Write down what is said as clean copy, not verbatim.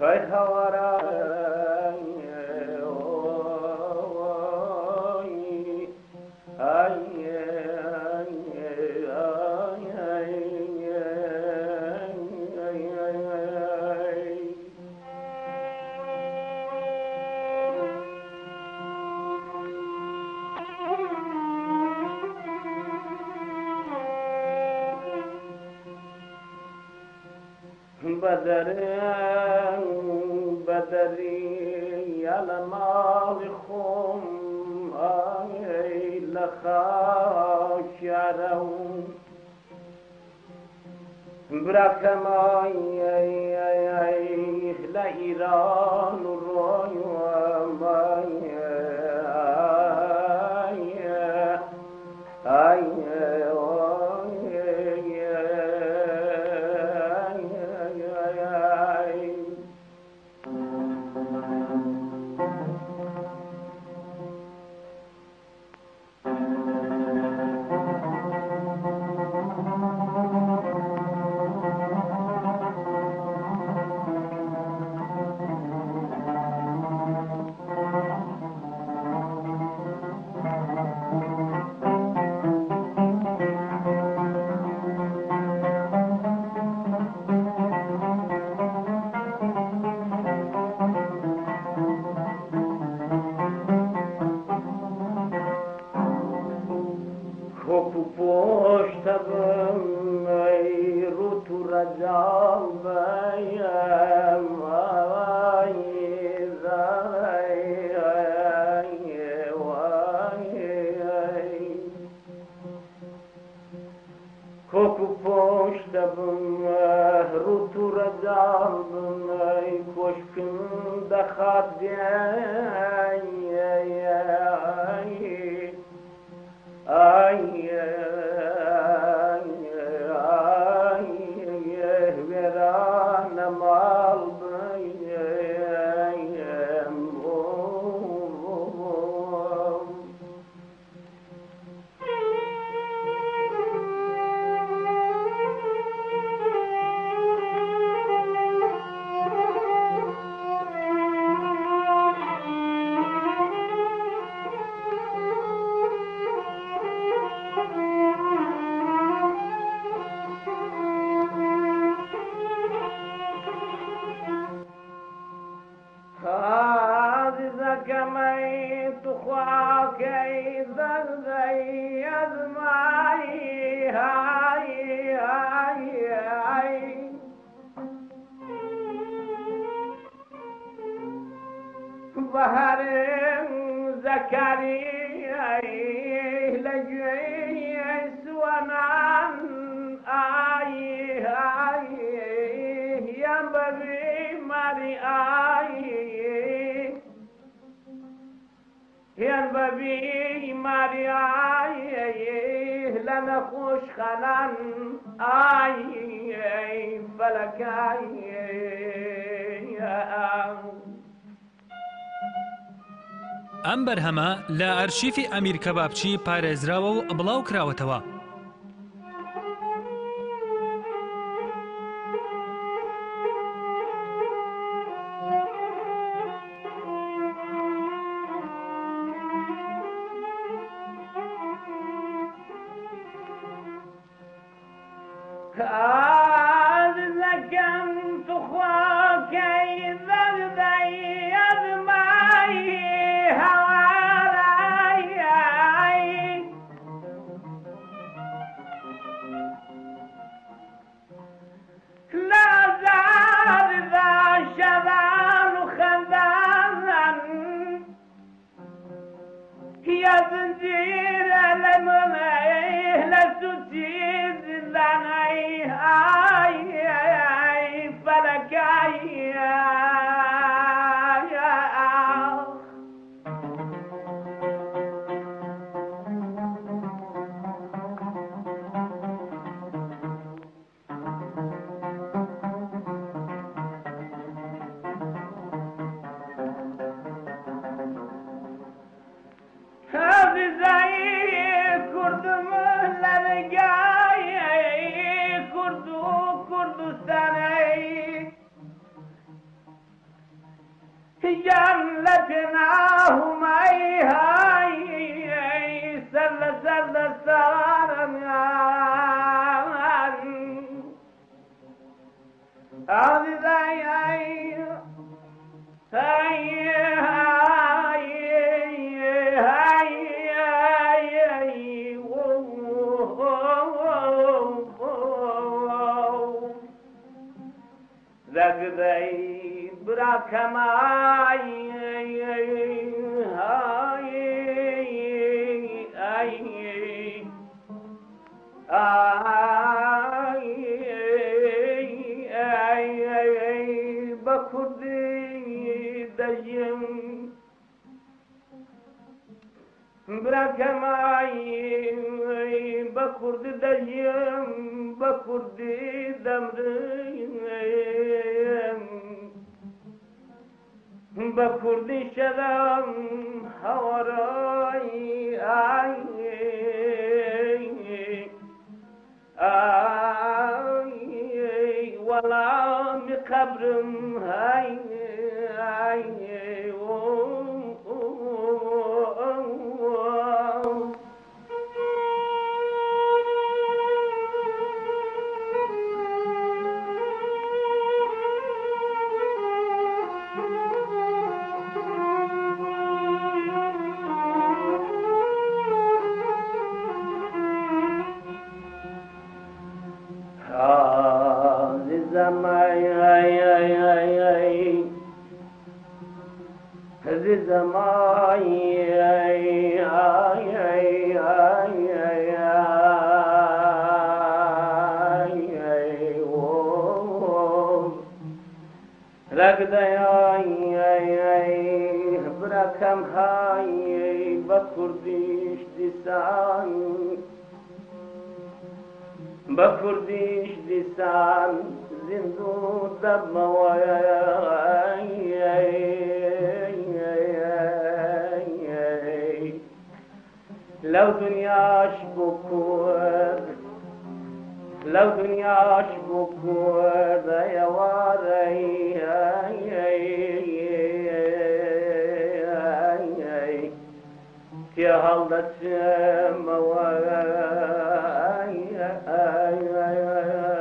های هوارا بدري على مالكم أي لخاشرون بركماي لا إيران الروي وماي پشتم ای رو تو رجال بیم کوکو پشتم رو تو رجال ای کشکم دخات كميت خواكي ذري أزمعي هاي هاي هاي بهر زكريا لجي سوانان آي آي يا ببي ماري آي يا ببي ماري آي لنا خوش خلان آي فلك آي ئەم بەرهەمە لە ئەرشیفی ئەمیر کەبابچی پارێزراوە و بڵاو کراوەتەوە. كردم لرجاي كردو براكماي بكرد دجيم بكرد دمريم بكرد شلم هوراي ولا مقبرم هاي براكم هاي بكرديش ديسان بكرديش ديسان زندو دمواي لو دنياش بكور لو دنياش بكور يا واري يا هالة سماوي